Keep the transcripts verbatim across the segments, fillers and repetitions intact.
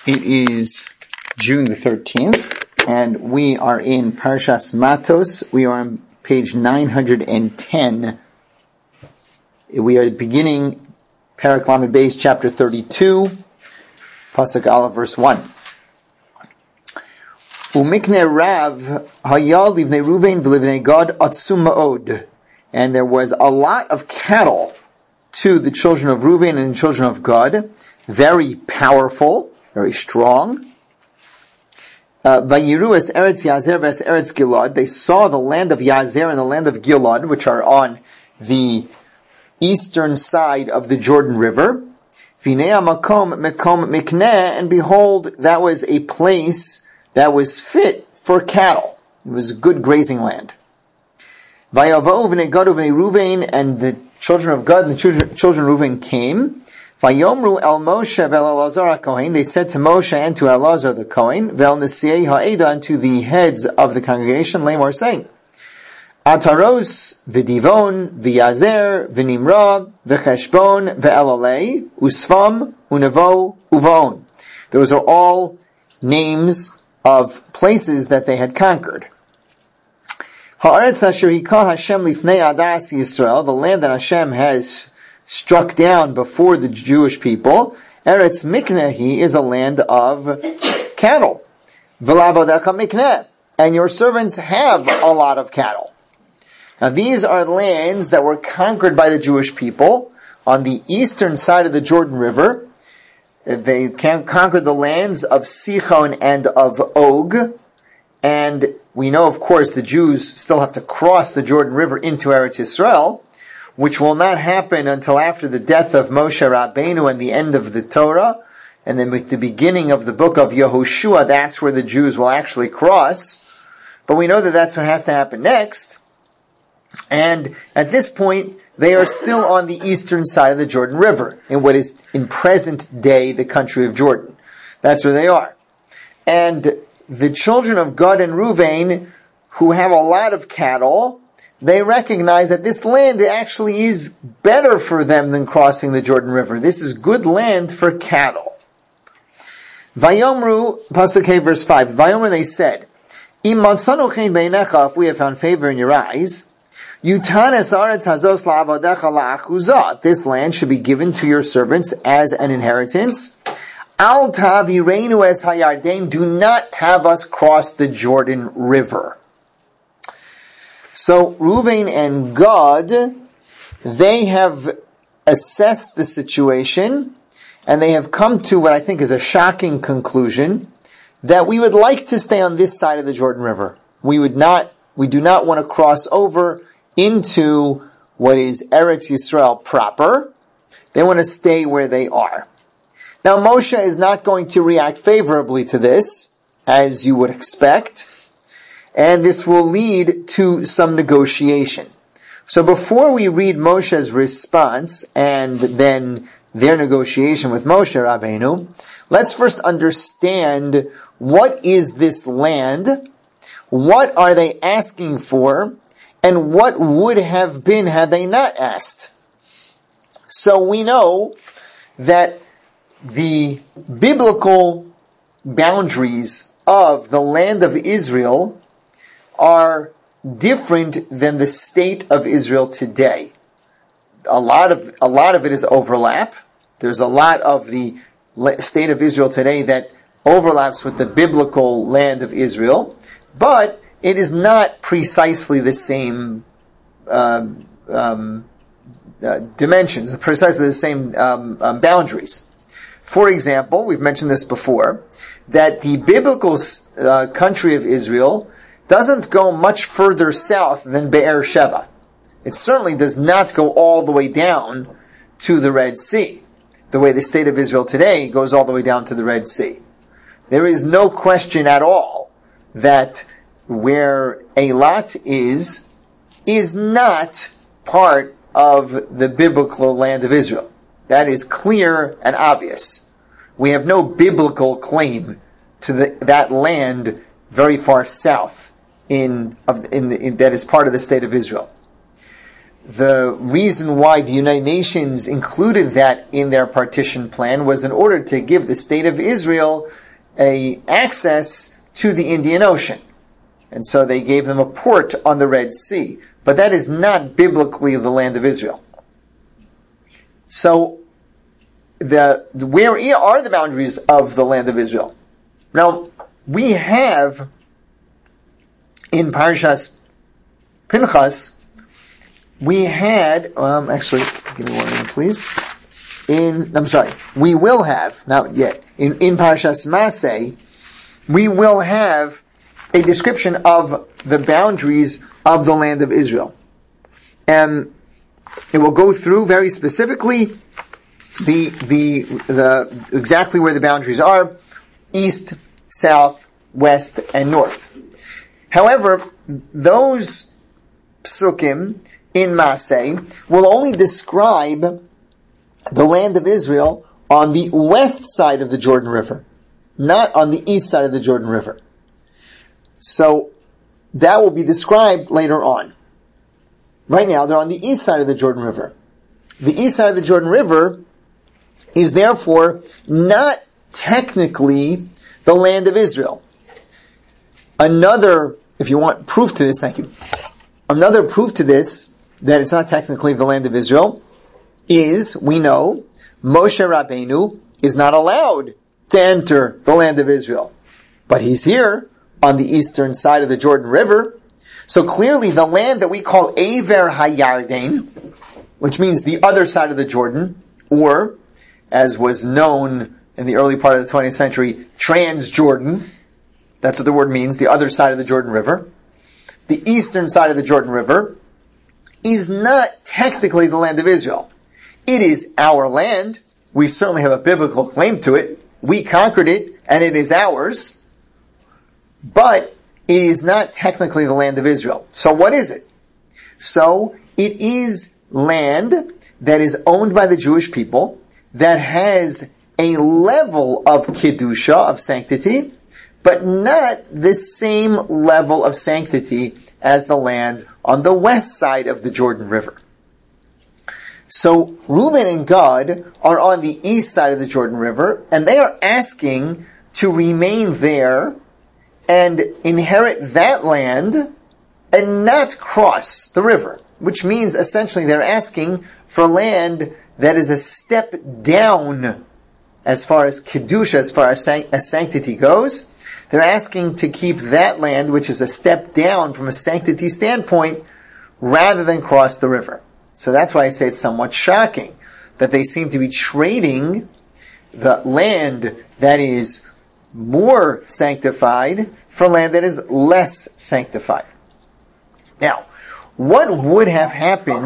It is June the thirteenth, and we are in Parshas Matos. We are on page nine hundred ten. We are beginning Perek Lamed Beis, chapter thirty-two, Pasuk Aleph, verse one. Umikne Rav Hayal livnei Ruvain v'livnei Gad atzum ma'od. And there was a lot of cattle to the children of Reuven and the children of Gad, very powerful, very strong. Vayiru es Eretz Yazer v'es Eretz Gilad. They saw the land of Yazer and the land of Gilad, which are on the eastern side of the Jordan River. V'nei hamakom mekom mikneh, and behold, that was a place that was fit for cattle. It was a good grazing land. Vayavau v'nei Gad v'nei Reuven, and the children of Gad and the children, children of Reuven came. Vayomru el Moshe vel Elazar HaKohen. They said to Moshe and to Elazar the Kohen, vel Nesiei ha'eda, and to the heads of the congregation, Lamar, saying, Ataros v'divon v'yazer v'nimra v'cheshbon v'elalei usfam unevo uvon. Those are all names of places that they had conquered. Ha'aretz asher hikah Hashem lifnei adas Yisrael, the land that Hashem has struck down before the Jewish people. Eretz Miknehi is a land of cattle. V'lavodecha mikneh, and your servants have a lot of cattle. Now these are lands that were conquered by the Jewish people on the eastern side of the Jordan River. They conquered the lands of Sichon and of Og, and we know, of course, the Jews still have to cross the Jordan River into Eretz Yisrael, which will not happen until after the death of Moshe Rabbeinu and the end of the Torah, and then with the beginning of the book of Yehoshua, that's where the Jews will actually cross. But we know that that's what has to happen next, and at this point, they are still on the eastern side of the Jordan River, in what is in present day the country of Jordan. That's where they are. And the children of Gad and Reuven, who have a lot of cattle, they recognize that this land actually is better for them than crossing the Jordan River. This is good land for cattle. Vayomru, Pasuk Hey, verse five. Vayomru, they said, Im matzanu chen beinecha, if we have found favor in your eyes, Yutanes aretz hazos la'avodecha la'achuzah. This land should be given to your servants as an inheritance. Al tavireinu es hayarden. Do not have us cross the Jordan River. So Reuven and Gad, they have assessed the situation, and they have come to what I think is a shocking conclusion, that we would like to stay on this side of the Jordan River. We would not, we do not want to cross over into what is Eretz Yisrael proper. They want to stay where they are. Now Moshe is not going to react favorably to this, as you would expect, and this will lead to some negotiation. So before we read Moshe's response and then their negotiation with Moshe Rabbeinu, let's first understand what is this land, what are they asking for, and what would have been had they not asked. So we know that the biblical boundaries of the land of Israel are different than the state of Israel today. A lot of, a lot of it is overlap. There's a lot of the state of Israel today that overlaps with the biblical land of Israel, but it is not precisely the same um, um, uh, dimensions, precisely the same um, um, boundaries. For example, we've mentioned this before, that the biblical uh, country of Israel doesn't go much further south than Be'er Sheva. It certainly does not go all the way down to the Red Sea, the way the state of Israel today goes all the way down to the Red Sea. There is no question at all that where Eilat is, is not part of the biblical land of Israel. That is clear and obvious. We have no biblical claim to the, that land very far south in, of, in, the, in that is part of the state of Israel. the reason why the United Nations included that in their partition plan was in order to give the state of Israel a access to the Indian Ocean. And so they gave them a port on the Red Sea. But that is not biblically the land of Israel. So, the, where are the boundaries of the land of Israel? Now, we have in Parshas Pinchas, we had, um, actually, give me one minute, please. In, I'm sorry, we will have, not yet, in, in Parshas Maseh, we will have a description of the boundaries of the land of Israel. And it will go through very specifically the, the, the, exactly where the boundaries are, east, south, west, and north. However, those psukim in Maseh will only describe the land of Israel on the west side of the Jordan River, not on the east side of the Jordan River. So, that will be described later on. Right now, they're on the east side of the Jordan River. The east side of the Jordan River is therefore not technically the land of Israel. Another, if you want proof to this, thank you. Another proof to this, that it's not technically the land of Israel, is, we know, Moshe Rabbeinu is not allowed to enter the land of Israel. But he's here on the eastern side of the Jordan River. So clearly the land that we call Aver HaYarden, which means the other side of the Jordan, or, as was known in the early part of the twentieth century, Transjordan, that's what the word means, the other side of the Jordan River, the eastern side of the Jordan River, is not technically the land of Israel. It is our land. We certainly have a biblical claim to it. We conquered it, and it is ours. But it is not technically the land of Israel. So what is it? So it is land that is owned by the Jewish people, that has a level of Kedusha, of sanctity, but not the same level of sanctity as the land on the west side of the Jordan River. So Reuben and Gad are on the east side of the Jordan River, and they are asking to remain there and inherit that land and not cross the river, which means essentially they're asking for land that is a step down as far as Kedusha, as far as, san- as sanctity goes. They're asking to keep that land, which is a step down from a sanctity standpoint, rather than cross the river. So that's why I say it's somewhat shocking that they seem to be trading the land that is more sanctified for land that is less sanctified. Now, what would have happened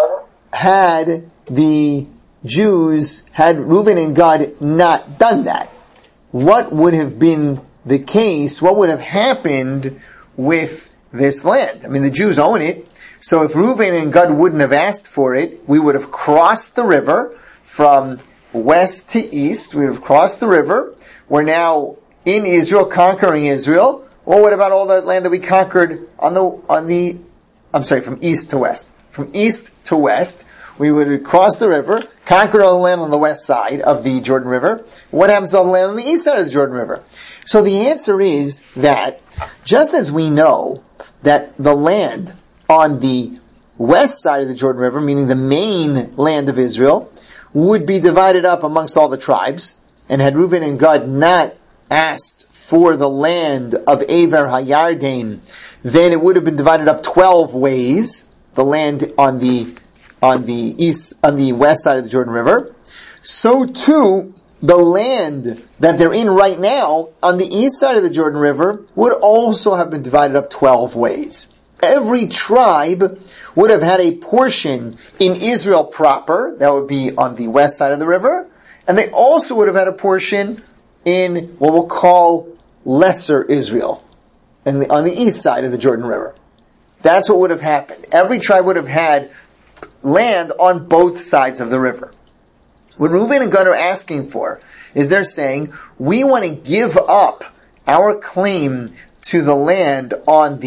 had the Jews, had Reuben and Gad not done that? What would have been the case? What would have happened with this land? I mean, the Jews own it. So if Reuben and Gad wouldn't have asked for it, we would have crossed the river from west to east. We would have crossed the river. We're now in Israel, conquering Israel. Well, what about all that land that we conquered on the, on the, I'm sorry, from east to west? From east to west, we would have crossed the river, conquered all the land on the west side of the Jordan River. What happens to all the land on the east side of the Jordan River? So the answer is that, just as we know that the land on the west side of the Jordan River, meaning the main land of Israel, would be divided up amongst all the tribes, and had Reuben and Gad not asked for the land of Aver HaYarden, then it would have been divided up twelve ways, the land on the on the east, on the west side of the Jordan River. So too, the land that they're in right now, on the east side of the Jordan River, would also have been divided up twelve ways. Every tribe would have had a portion in Israel proper, that would be on the west side of the river, and they also would have had a portion in what we'll call Lesser Israel, and the, on the east side of the Jordan River. That's what would have happened. Every tribe would have had land on both sides of the river. What Reuben and Gad are asking for is they're saying, we want to give up our claim to the land on the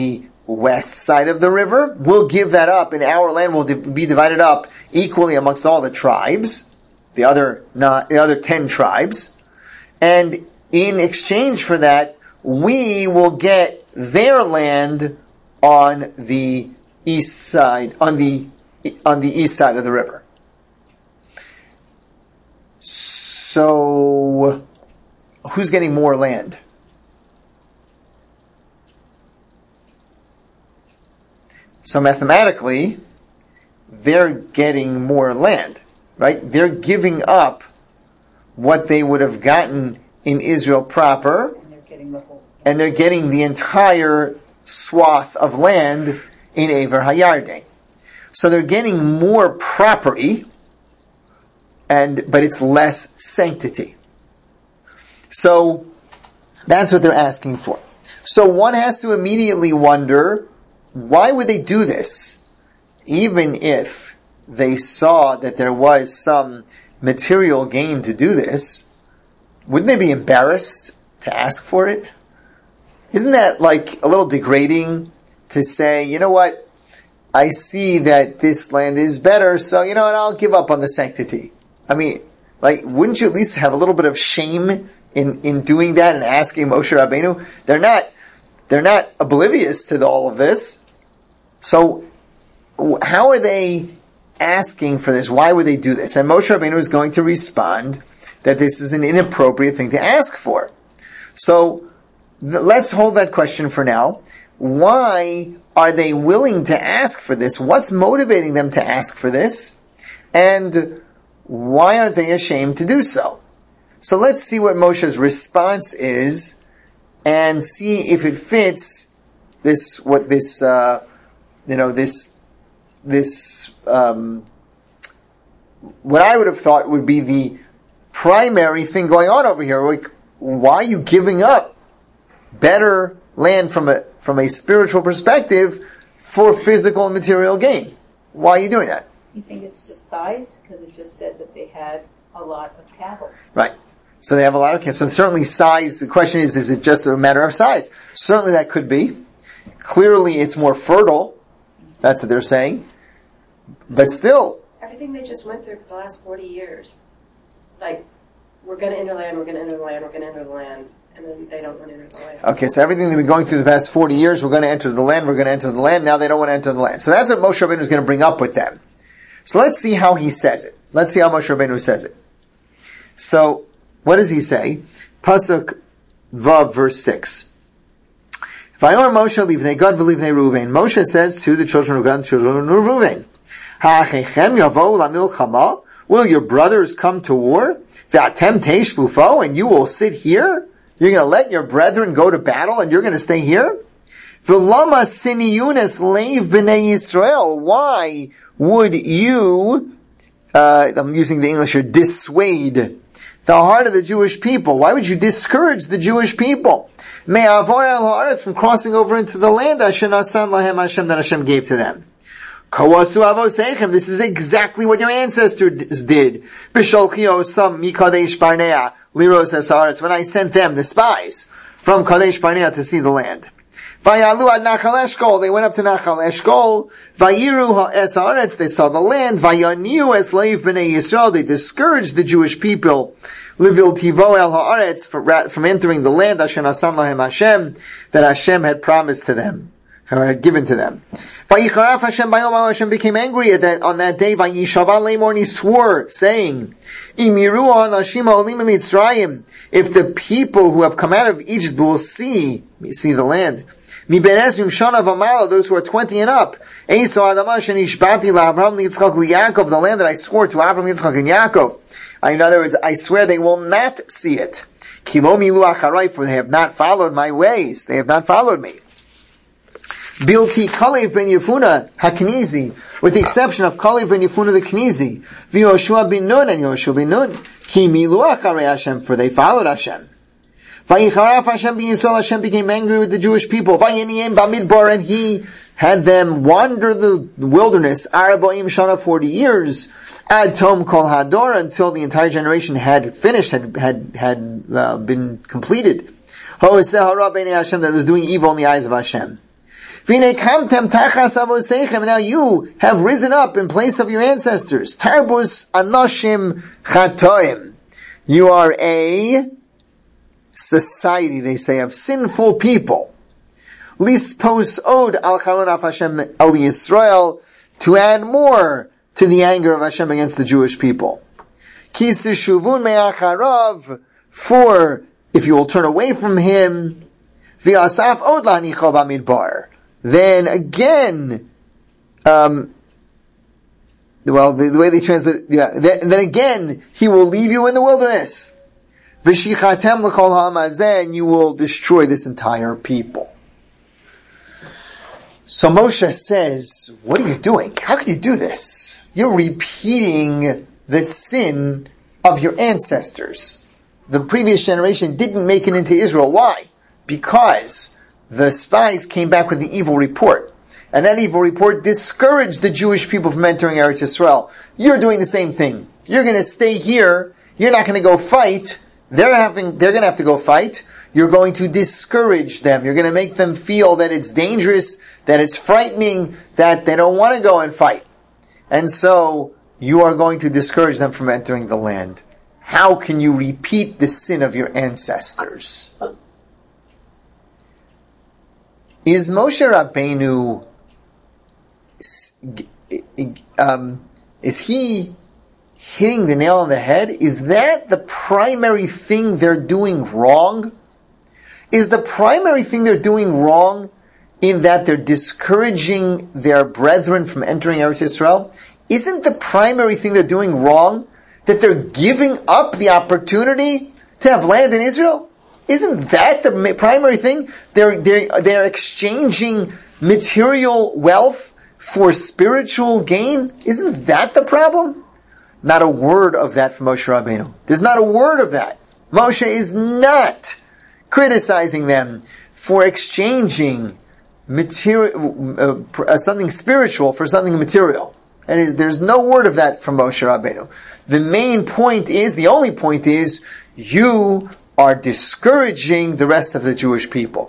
west side of the river. We'll give that up, and our land will be divided up equally amongst all the tribes, the other not, the other ten tribes. And in exchange for that, we will get their land on the east side, on the on the east side of the river. So, who's getting more land? So mathematically, they're getting more land, right? They're giving up what they would have gotten in Israel proper, and they're getting the whole. And they're getting the entire swath of land in Ever Hayarden. So they're getting more property, and but it's less sanctity. So that's what they're asking for. So one has to immediately wonder, why would they do this? Even if they saw that there was some material gain to do this, wouldn't they be embarrassed to ask for it? Isn't that like a little degrading to say, you know what, I see that this land is better, so you know what, I'll give up on the sanctity. I mean, like, wouldn't you at least have a little bit of shame in, in doing that and asking Moshe Rabbeinu? They're not, they're not oblivious to the, all of this. So, how are they asking for this? Why would they do this? And Moshe Rabbeinu is going to respond that this is an inappropriate thing to ask for. So, th- let's hold that question for now. Why are they willing to ask for this? What's motivating them to ask for this? And why aren't they ashamed to do so? So let's see what Moshe's response is and see if it fits this, what this, uh, you know, this, this, um, what I would have thought would be the primary thing going on over here. Like, why are you giving up better land from a, from a spiritual perspective for physical and material gain? Why are you doing that? You think it's just size? Because it just said that they had a lot of cattle. Right. So they have a lot of cattle. So certainly size, the question is, is it just a matter of size? Certainly that could be. Clearly it's more fertile. That's what they're saying. But still. Everything they just went through for the last forty years. Like, we're going to enter land, we're going to enter the land, we're going to enter the land. And then they don't want to enter the land. Okay, so everything they've been going through the past forty years, we're going to enter the land, we're going to enter the land, now they don't want to enter the land. So that's what Moshe Rabbeinu is going to bring up with them. So let's see how he says it. Let's see how Moshe Rabbeinu says it. So, what does he say? Pasuk Vav, verse six. Vayor Moshe livnei Gad v'livnei Ruvain. Moshe says to the children of God and children of Ruvain, Ha'achechem yavou lamilchama? Will your brothers come to war? V'atem teishvu fo? And you will sit here? You're going to let your brethren go to battle and you're going to stay here? V'lama siniyunes leiv b'nei Yisrael. Why would you, uh, I'm using the English here, dissuade the heart of the Jewish people? Why would you discourage the Jewish people? Me'avor el haaretz, from crossing over into the land Asher nasan lahem Hashem, that Hashem gave to them. Kawasu avoseichem, this is exactly what your ancestors did. B'sholchi osam mikadesh barnea liros es haaretz, when I sent them, the spies, from Kadesh Barnea to see the land. Vayalu ad Nachal Eshkol, they went up to Nachal Eshkol. Vayiru es haaretz, they saw the land. Vayaniu es leiv b'nei Yisrael, they discouraged the Jewish people. Livil tivo el haaretz, from entering the land Asher nasan lahem Hashem, that Hashem had promised to them, or had given to them. Vayicharaf Hashem bayom, Hashem became angry at that, on that day. Vayishava lemor, and he swore, saying, Imiru anashim olim mitzrayim, if the people who have come out of Egypt will see, see the land. Mi benesrim shana v'mala, those who are twenty and up. Eisa adama shenishbati la'Avraham li'Yitzchak li'Yaakov, the land that I swore to Avraham, Yitzchak, and Yaakov. In other words, I swear they will not see it. Kilo milu acharai, for they have not followed my ways. They have not followed me. Bilti Kalev ben Yefuna HaKnizi, with the exception of Kalev ben Yefuna the Knizi, V'Yoshua bin Nun and Yoshua bin Nun, Ki milu acharei Hashem, for they followed Hashem. Vayicharaf Hashem b'Yisrael, Hashem became angry with the Jewish people. Vayiniyim b'Midbar, and he had them wander the wilderness, Arbaim Shana, forty years, Ad Tom Kol Hador, until the entire generation had finished, had had had uh, been completed. Ho'eseh hara b'nei Hashem, that was doing evil in the eyes of Hashem. And now you have risen up in place of your ancestors. Tarbus anoshim chatoim. You are a society, they say, of sinful people. Lispos od al charon af Hashem el Yisrael, to add more to the anger of Hashem against the Jewish people. Kisishuvun me'acharav, for if you will turn away from him, v'asaf od la'nicho b'midbar, then again, um, well, the, the way they translate, yeah, then, then again, he will leave you in the wilderness. V'shichatem l'chol ha'am hazeh, and you will destroy this entire people. So Moshe says, what are you doing? How can you do this? You're repeating the sin of your ancestors. The previous generation didn't make it into Israel. Why? Because the spies came back with the evil report. And that evil report discouraged the Jewish people from entering Eretz Yisrael. You're doing the same thing. You're going to stay here. You're not going to go fight. They're having, they're going to have to go fight. You're going to discourage them. You're going to make them feel that it's dangerous, that it's frightening, that they don't want to go and fight. And so, you are going to discourage them from entering the land. How can you repeat the sin of your ancestors? Is Moshe Rabbeinu, um, is he hitting the nail on the head? Is that the primary thing they're doing wrong? Is the primary thing they're doing wrong in that they're discouraging their brethren from entering Eretz Yisrael? Isn't the primary thing they're doing wrong that they're giving up the opportunity to have land in Israel? Isn't that the primary thing? They're, they're, they're exchanging material wealth for spiritual gain? Isn't that the problem? Not a word of that from Moshe Rabbeinu. There's not a word of that. Moshe is not criticizing them for exchanging material, uh, something spiritual for something material. And is, there's no word of that from Moshe Rabbeinu. The main point is, the only point is, you are discouraging the rest of the Jewish people.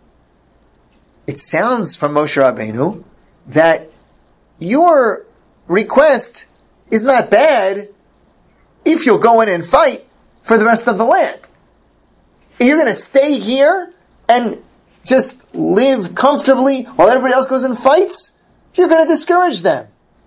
It sounds from Moshe Rabbeinu that your request is not bad if you'll go in and fight for the rest of the land. You're going to stay here and just live comfortably while everybody else goes and fights? You're going to discourage them.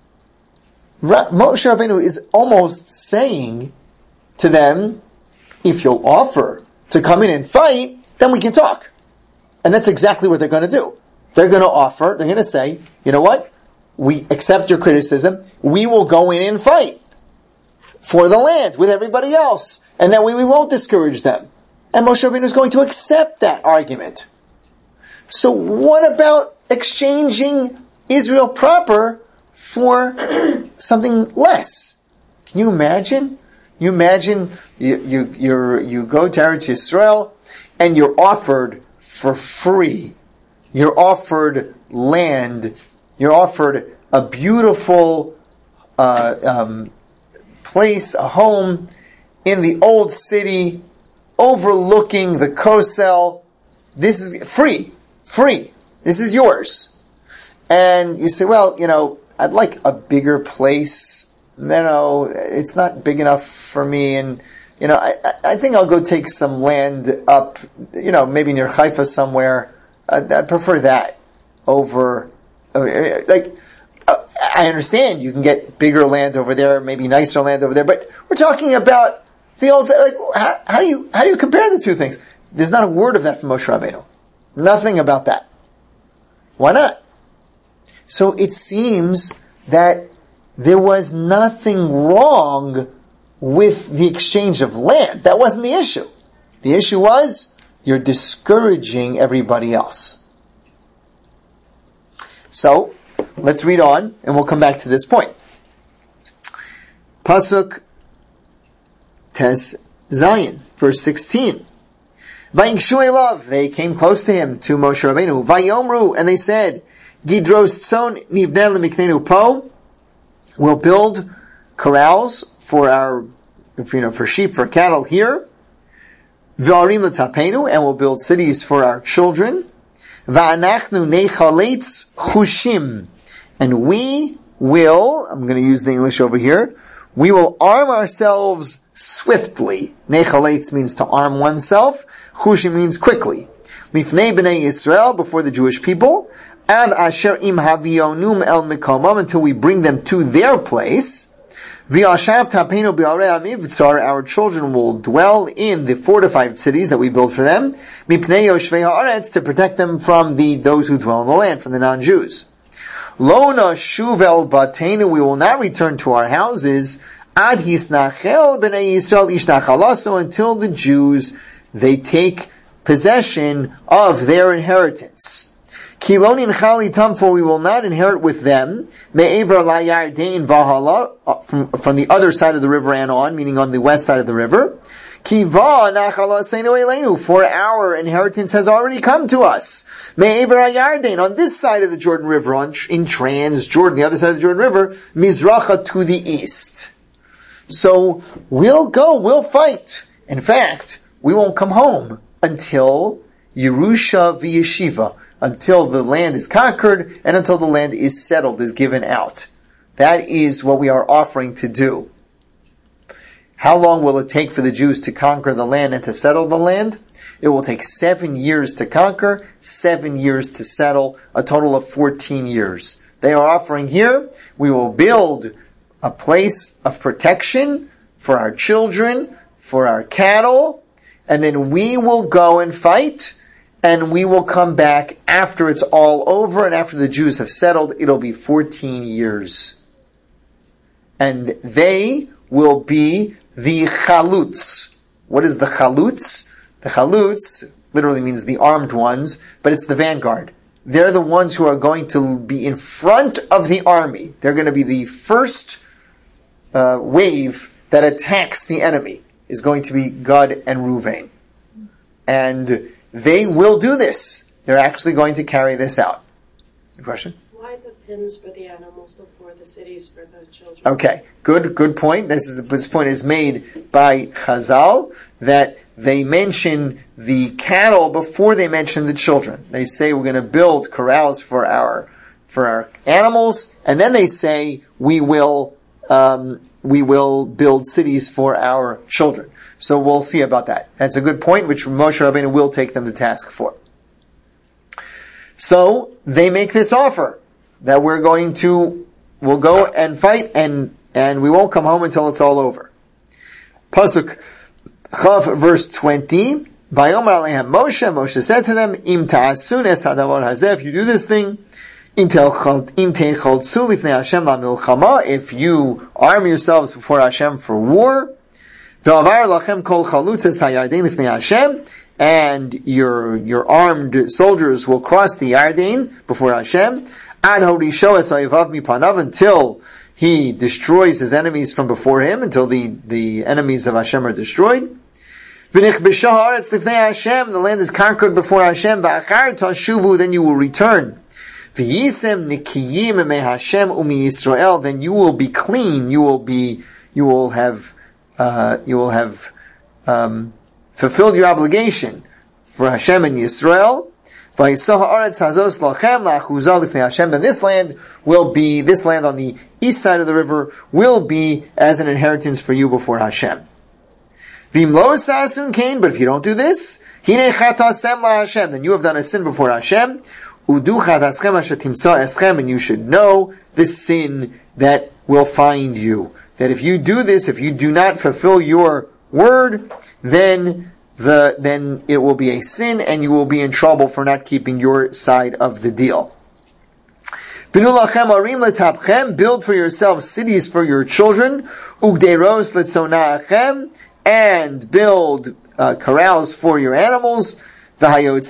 Moshe Rabbeinu is almost saying to them, if you'll offer to come in and fight, then we can talk. And that's exactly what they're going to do. They're going to offer, they're going to say, you know what? We accept your criticism. We will go in and fight for the land with everybody else. And that way we won't discourage them. And Moshe Rabbeinu is going to accept that argument. So what about exchanging Israel proper for something less? Can you imagine? You imagine you you you're, you go to Eretz Yisrael and you're offered for free. You're offered land. You're offered a beautiful uh, um, place, a home in the old city, overlooking the Kosel. This is free, free. This is yours. And you say, well, you know, I'd like a bigger place. You know, it's not big enough for me, and you know, I, I think I'll go take some land up, you know, maybe near Haifa somewhere. Uh, I prefer that over, uh, like, uh, I understand you can get bigger land over there, maybe nicer land over there, but we're talking about the old, like, how, how do you, how do you compare the two things? There's not a word of that from Moshe Rabbeinu. Nothing about that. Why not? So it seems that there was nothing wrong with the exchange of land. That wasn't the issue. The issue was, you're discouraging everybody else. So, let's read on, and we'll come back to this point. Pasuk Tes Zayin, verse sixteen. Vayingshu elav, they came close to him, to Moshe Rabbeinu. Vayomru, and they said, Gidros tzon nivneh lemiknenu po, we'll build corrals for our, you know, for sheep, for cattle here. V'arim l'tapenu, and we'll build cities for our children. Va'anachnu nechalitz chushim. And we will, I'm going to use the English over here, we will arm ourselves swiftly. Nechalitz means to arm oneself. Chushim means quickly. Lifnei b'nei Yisrael, before the Jewish people. Ad asher im havionum el mikomam, until we bring them to their place. V'yashav tapenu b'arei hamivtzar, our children will dwell in the fortified cities that we build for them. Mipnei yoshvei haaretz, to protect them from the, those who dwell in the land, from the non-Jews. Lo nashuv el batenu, we will not return to our houses. Ad hisnachel b'nei Yisrael ishnachalaso, until the Jews, they take possession of their inheritance. Kilonin chalitam, for we will not inherit with them. Me'ever layardain vahala, from from the other side of the river and on, meaning on the west side of the river. Kiva nachala seinu elenu, for our inheritance has already come to us. Me'ever layardain, on this side of the Jordan River, on in Trans-Jordan, the other side of the Jordan River, mizracha, to the east. So we'll go, we'll fight. In fact, we won't come home until Yerusha v'yeshiva, until the land is conquered and until the land is settled, is given out. That is what we are offering to do. How long will it take for the Jews to conquer the land and to settle the land? It will take seven years to conquer, seven years to settle, a total of fourteen years. They are offering here, we will build a place of protection for our children, for our cattle, and then we will go and fight, and we will come back after it's all over, and after the Jews have settled, it'll be fourteen years. And they will be the chalutz. What is the chalutz? The chalutz literally means the armed ones, but it's the vanguard. They're the ones who are going to be in front of the army. They're going to be the first uh, wave that attacks the enemy, is going to be Gad and Ruvain. And they will do this. They're actually going to carry this out. Good question? Why the pins for the animals before the cities for the children? Okay, good, good point. This is, this point is made by Chazal, that they mention the cattle before they mention the children. They say we're going to build corrals for our, for our animals, and then they say we will, um, we will build cities for our children. So we'll see about that. That's a good point, which Moshe Rabbeinu will take them to task for. So they make this offer that we're going to, we'll go and fight, and and we won't come home until it's all over. Pasuk Chav, verse twenty. Vayomer alehem Moshe. Moshe said to them, Im ta'asun es hadavar hazeh. If you do this thing, if you arm yourselves before Hashem for war, and your your armed soldiers will cross the Yarden before Hashem, until he destroys his enemies from before him, until the, the enemies of Hashem are destroyed. The land is conquered before Hashem, then you will return. Then you will be clean, you will be, you will have, uh, you will have, um, fulfilled your obligation for Hashem and Yisrael. Then this land will be, this land on the east side of the river will be as an inheritance for you before Hashem. But if you don't do this, then you have done a sin before Hashem. And you should know the sin that will find you. That if you do this, if you do not fulfill your word, then the, then it will be a sin and you will be in trouble for not keeping your side of the deal. Build for yourselves cities for your children, and build uh, corrals for your animals, and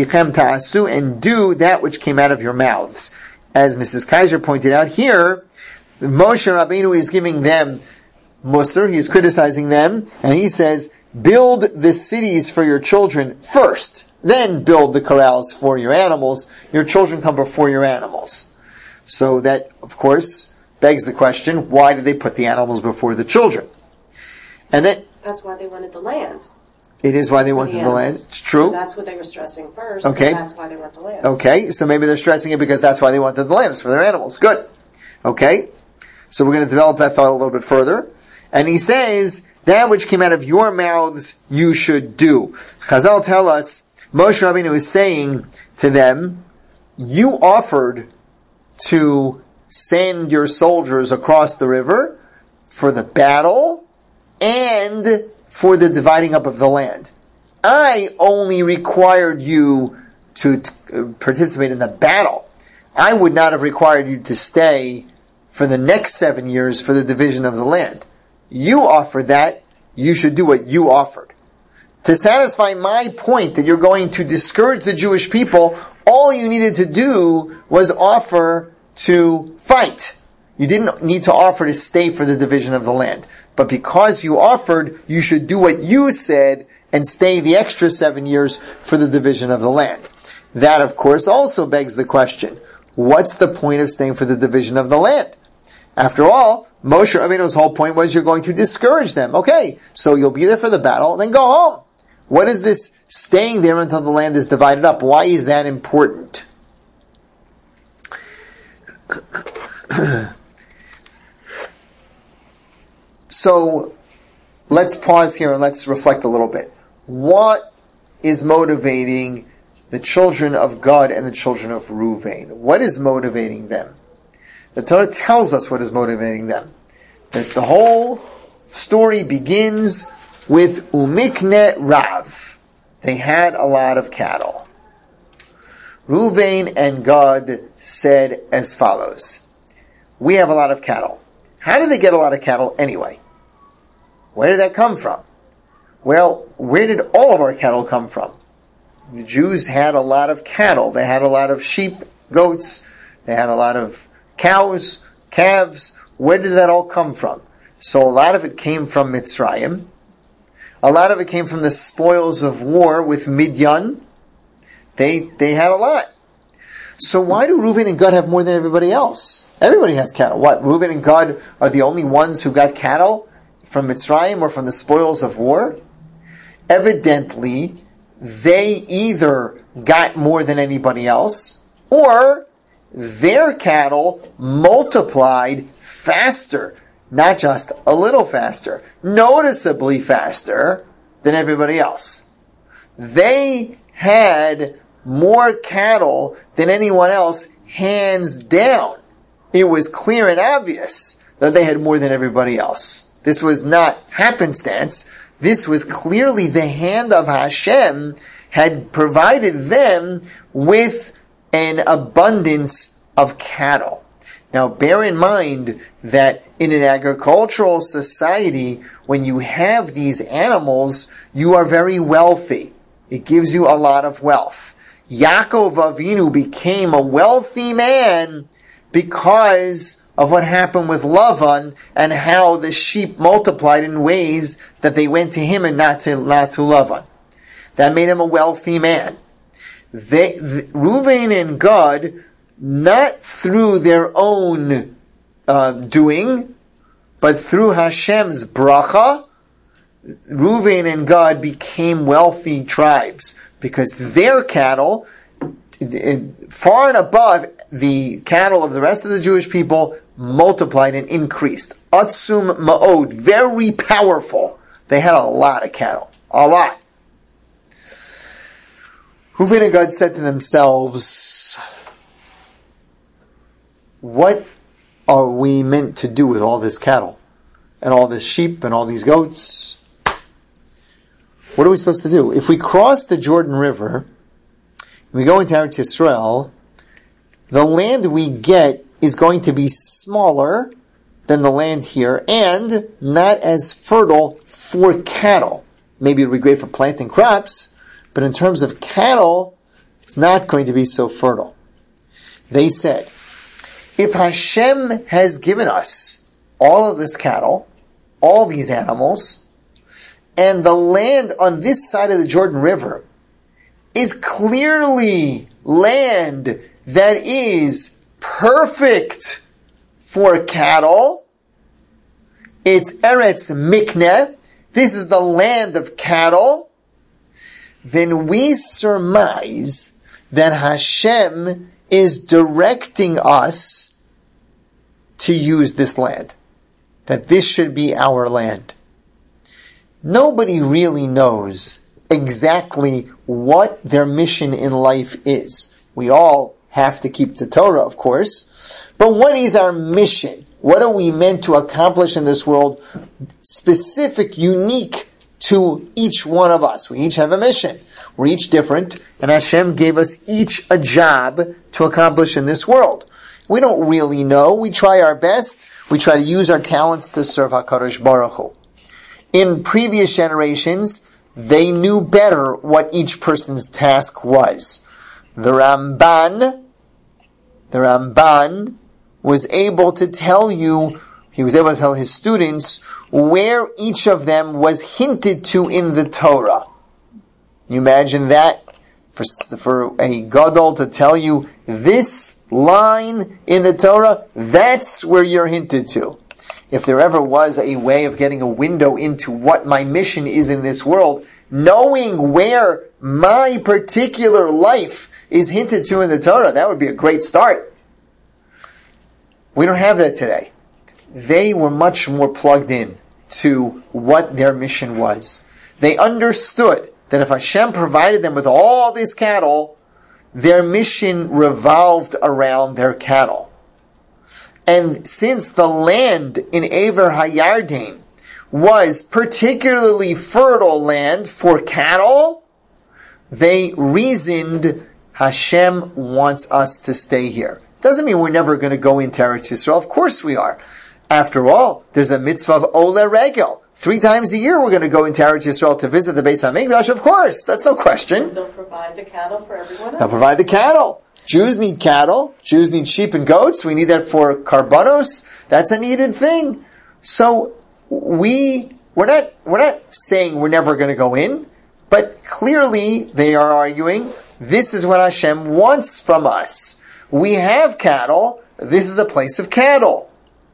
do that which came out of your mouths. As Missus Kaiser pointed out here, Moshe Rabbeinu is giving them Musar, he is criticizing them, and he says, build the cities for your children first, then build the corrals for your animals. Your children come before your animals. So that, of course, begs the question, why did they put the animals before the children? And then, that's why they wanted the land. It is why they wanted the, the land. It's true. So that's what they were stressing first. Okay. And that's why they want the land. Okay. So maybe they're stressing it because that's why they wanted the land. It's for their animals. Good. Okay. So we're going to develop that thought a little bit further. And he says, that which came out of your mouths, you should do. Chazal tell us, Moshe Rabbeinu is saying to them, you offered to send your soldiers across the river for the battle and for the dividing up of the land. I only required you to t- participate in the battle. I would not have required you to stay for the next seven years for the division of the land. You offered that, you should do what you offered. To satisfy my point that you're going to discourage the Jewish people, all you needed to do was offer to fight. You didn't need to offer to stay for the division of the land. But because you offered, you should do what you said and stay the extra seven years for the division of the land. That, of course, also begs the question, what's the point of staying for the division of the land? After all, Moshe Rabbeinu's whole point was you're going to discourage them. Okay, so you'll be there for the battle, then go home. What is this staying there until the land is divided up? Why is that important? So, let's pause here and let's reflect a little bit. What is motivating the children of Gad and the children of Reuven? What is motivating them? The Torah tells us what is motivating them. That the whole story begins with Umikne Rav. They had a lot of cattle. Reuven and Gad said as follows. We have a lot of cattle. How did they get a lot of cattle anyway? Where did that come from? Well, where did all of our cattle come from? The Jews had a lot of cattle. They had a lot of sheep, goats. They had a lot of cows, calves. Where did that all come from? So a lot of it came from Mitzrayim. A lot of it came from the spoils of war with Midian. They, they had a lot. So why do Reuven and Gad have more than everybody else? Everybody has cattle. What? Reuven and Gad are the only ones who got cattle from Mitzrayim or from the spoils of war? Evidently, they either got more than anybody else, or their cattle multiplied faster. Not just a little faster, noticeably faster than everybody else. They had more cattle than anyone else, hands down. It was clear and obvious that they had more than everybody else. This was not happenstance. This was clearly the hand of Hashem had provided them with an abundance of cattle. Now bear in mind that in an agricultural society, when you have these animals, you are very wealthy. It gives you a lot of wealth. Yaakov Avinu became a wealthy man because of what happened with Lavan and how the sheep multiplied in ways that they went to him and not to, not to Lavan. That made him a wealthy man. They, the, Reuven and Gad, not through their own uh, doing, but through Hashem's bracha, Reuven and Gad became wealthy tribes because their cattle, far and above the cattle of the rest of the Jewish people, multiplied and increased. Atzum ma'od, very powerful. They had a lot of cattle. A lot. Reuven and Gad said to themselves, what are we meant to do with all this cattle? And all this sheep and all these goats? What are we supposed to do? If we cross the Jordan River, and we go into Eretz Yisrael, the land we get is going to be smaller than the land here, and not as fertile for cattle. Maybe it'll be great for planting crops, but in terms of cattle, it's not going to be so fertile. They said, if Hashem has given us all of this cattle, all these animals, and the land on this side of the Jordan River is clearly land that is perfect for cattle, it's Eretz Mikneh, this is the land of cattle, then we surmise that Hashem is directing us to use this land. That this should be our land. Nobody really knows exactly what their mission in life is. We all have to keep the Torah, of course. But what is our mission? What are we meant to accomplish in this world? Specific, unique to each one of us. We each have a mission. We're each different. And Hashem gave us each a job to accomplish in this world. We don't really know. We try our best. We try to use our talents to serve HaKadosh Baruch Hu. In previous generations, they knew better what each person's task was. The Ramban, the Ramban was able to tell you, he was able to tell his students where each of them was hinted to in the Torah. You imagine that? For, for a gadol to tell you this line in the Torah, that's where you're hinted to. If there ever was a way of getting a window into what my mission is in this world, knowing where my particular life is hinted to in the Torah, that would be a great start. We don't have that today. They were much more plugged in to what their mission was. They understood that if Hashem provided them with all this cattle, their mission revolved around their cattle. And since the land in Ever Hayarden was particularly fertile land for cattle, they reasoned Hashem wants us to stay here. Doesn't mean we're never going to go into Eretz Yisrael. Of course we are. After all, there's a mitzvah of Ola Regel. Three times a year we're going to go into Eretz Yisrael to visit the Beis HaMikdash. Of course, that's no question. They'll provide the cattle for everyone else. They'll provide the cattle. Jews need cattle. Jews need sheep and goats. We need that for karbanos. That's a needed thing. So we we're not we're not saying we're never going to go in, but clearly they are arguing this is what Hashem wants from us. We have cattle. This is a place of cattle.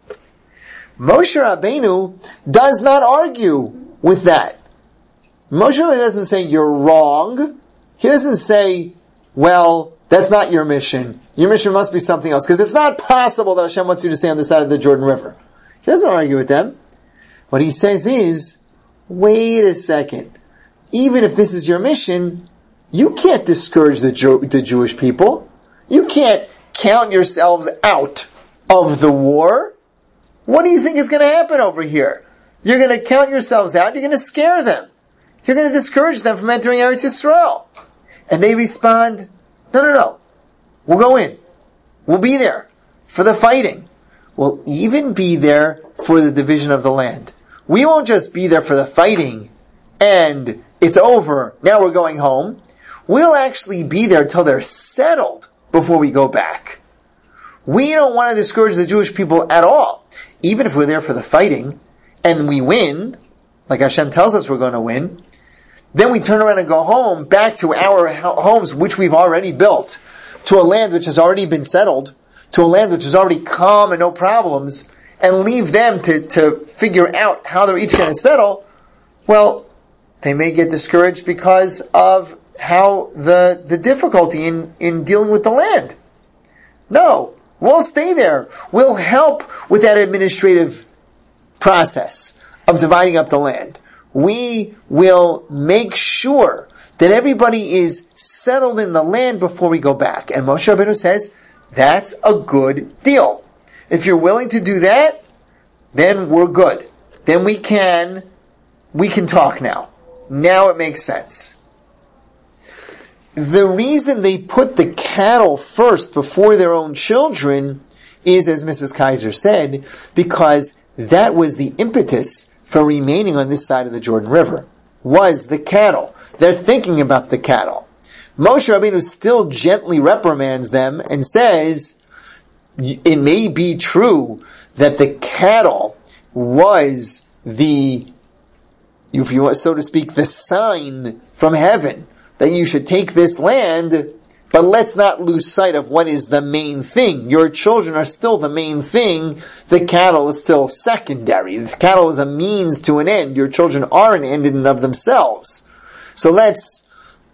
Moshe Rabbeinu does not argue with that. Moshe Rabbeinu doesn't say you're wrong. He doesn't say, well, that's not your mission. Your mission must be something else. Because it's not possible that Hashem wants you to stay on the side of the Jordan River. He doesn't argue with them. What he says is, wait a second. Even if this is your mission, you can't discourage the, Jew- the Jewish people. You can't count yourselves out of the war. What do you think is going to happen over here? You're going to count yourselves out. You're going to scare them. You're going to discourage them from entering Eretz Yisrael. And they respond, no, no, no. We'll go in. We'll be there for the fighting. We'll even be there for the division of the land. We won't just be there for the fighting and it's over. Now we're going home. We'll actually be there till they're settled before we go back. We don't want to discourage the Jewish people at all. Even if we're there for the fighting, and we win, like Hashem tells us we're going to win, then we turn around and go home, back to our homes which we've already built, to a land which has already been settled, to a land which is already calm and no problems, and leave them to, to figure out how they're each going to settle. Well, they may get discouraged because of how the, the difficulty in, in dealing with the land. No. We'll stay there. We'll help with that administrative process of dividing up the land. We will make sure that everybody is settled in the land before we go back. And Moshe Rabbeinu says, that's a good deal. If you're willing to do that, then we're good. Then we can, we can talk now. Now it makes sense. The reason they put the cattle first before their own children is, as Missus Kaiser said, because that was the impetus for remaining on this side of the Jordan River, was the cattle. They're thinking about the cattle. Moshe Rabbeinu still gently reprimands them and says, it may be true that the cattle was the, if you want, so to speak, the sign from heaven that you should take this land, but let's not lose sight of what is the main thing. Your children are still the main thing. The cattle is still secondary. The cattle is a means to an end. Your children are an end in and of themselves. So let's,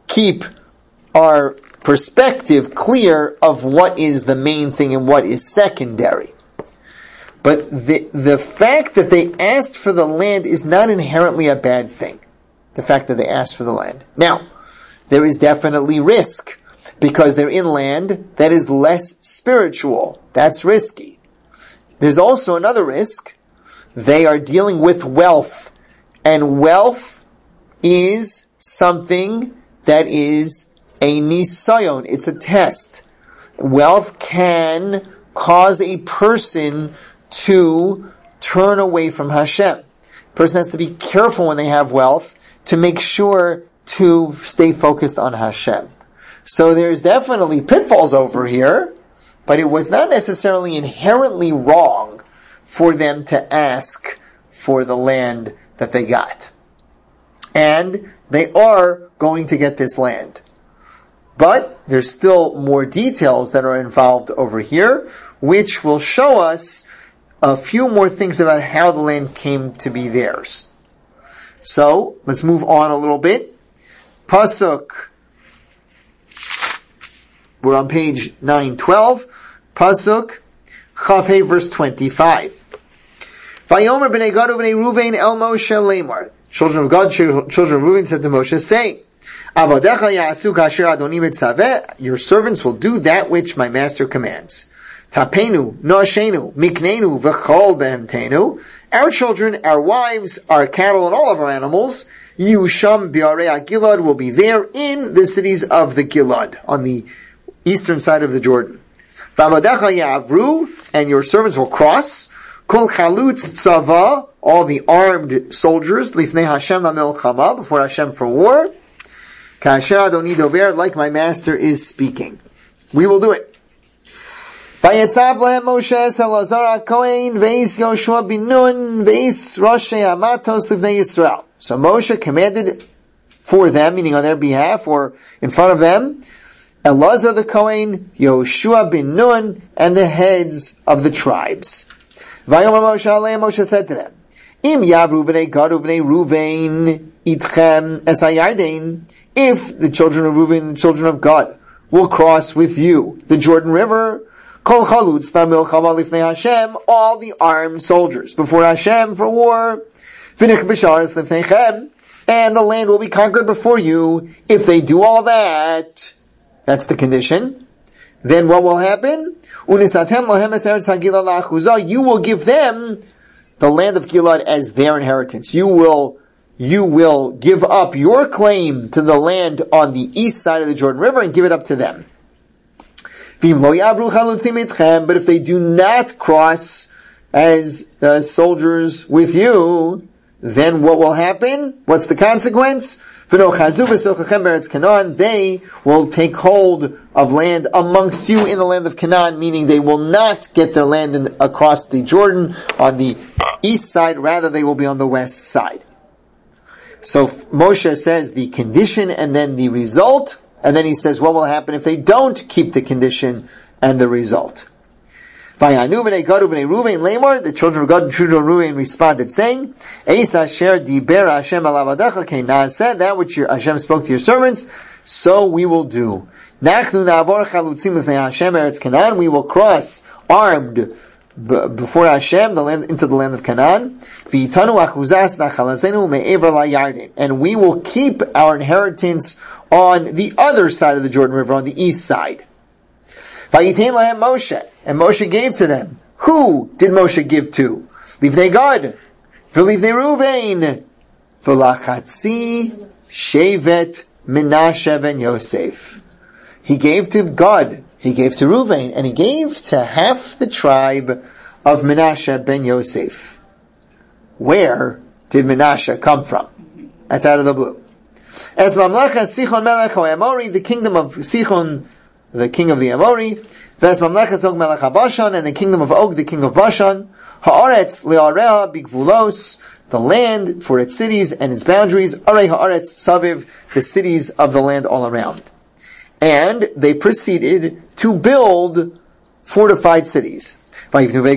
keep our perspective clear of what is the main thing and what is secondary. But the, the fact that they asked for the land is not inherently a bad thing. The fact that they asked for the land. Now, there is definitely risk, because they're in land that is less spiritual. That's risky. There's also another risk. They are dealing with wealth. And wealth is something that is a nisayon. It's a test. Wealth can cause a person to turn away from Hashem. A person has to be careful when they have wealth to make sure to stay focused on Hashem. So there's definitely pitfalls over here, but it was not necessarily inherently wrong for them to ask for the land that they got. And they are going to get this land. But there's still more details that are involved over here, which will show us a few more things about how the land came to be theirs. So, let's move on a little bit. Pasuk. We're on page nine twelve. Pasuk. Chafei, verse twenty-five. Vayomer b'nei Gad u'b'nei Ruvain el Moshe lemar. Children of God, children of Reuben said to Moshe, say, Avodecha ya'asu kasher adoni mitzaveh. Your servants will do that which my master commands. Tapenu, noashenu, miknenu, v'chol behemtenu. Our children, our wives, our cattle, and all of our animals, Yusham bi'arei Gilad, will be there in the cities of the Gilad, on the eastern side of the Jordan. V'avadecha ya'avru, and your servants will cross. Kol chalutz tzava, all the armed soldiers, lifnei Hashem la'milchama, before Hashem for war. Kasher adoni dover, like my master is speaking. We will do it. Vayetzav lehem Moshe es Elazar HaKohen ve'is Yoshua bin Nun ve'is Roshei Amatos livnei Yisrael. So Moshe commanded for them, meaning on their behalf, or in front of them, Elazar the Kohen, Yoshua bin Nun, and the heads of the tribes. Vayomer Moshe aleim, Moshe said to them, Im yavru v'nei Gad u'v'nei Ruvain itchem es hayarden. If the children of Reuben and the children of Gad will cross with you the Jordan River, Kol chalutz tamilchama lifnei Hashem, all the armed soldiers before Hashem for war, v'nich b'sharetz lifneichem, and the land will be conquered before you. If they do all that, that's the condition, then what will happen? Unisatem lahem es eretz hagilad la'achuzah, you will give them the land of Gilad as their inheritance. You will You will give up your claim to the land on the east side of the Jordan River and give it up to them. But if they do not cross as uh, soldiers with you, then what will happen? What's the consequence? They will take hold of land amongst you in the land of Canaan, meaning they will not get their land in, across the Jordan on the east side, rather they will be on the west side. So Moshe says the condition and then the result, and then he says what will happen if they don't keep the condition and the result. The children of God and children of Reuben responded, saying, said that which your, Hashem spoke to your servants, so we will do. We will cross armed before Hashem, the land, into the land of Canaan, and we will keep our inheritance on the other side of the Jordan River, on the east side. Moshe, and Moshe gave to them. Who did Moshe give to? Livnei Gad, v'livnei Ruvain, v'lachatzi shevet Menashe ben Yosef. He gave to Gad, he gave to Ruvain, and he gave to half the tribe of Menashe ben Yosef. Where did Menashe come from? That's out of the blue. As Mamlechas Sichon Melech HaAmori, the kingdom of Sichon, the king of the Amori, Ves Mamlechas Og Melech HaBashan, and the kingdom of Og, the king of Bashan, Haaretz Le'area Bigvulos, the land for its cities and its boundaries, Arei Haaretz Saviv, the cities of the land all around. And they proceeded to build fortified cities. Bnei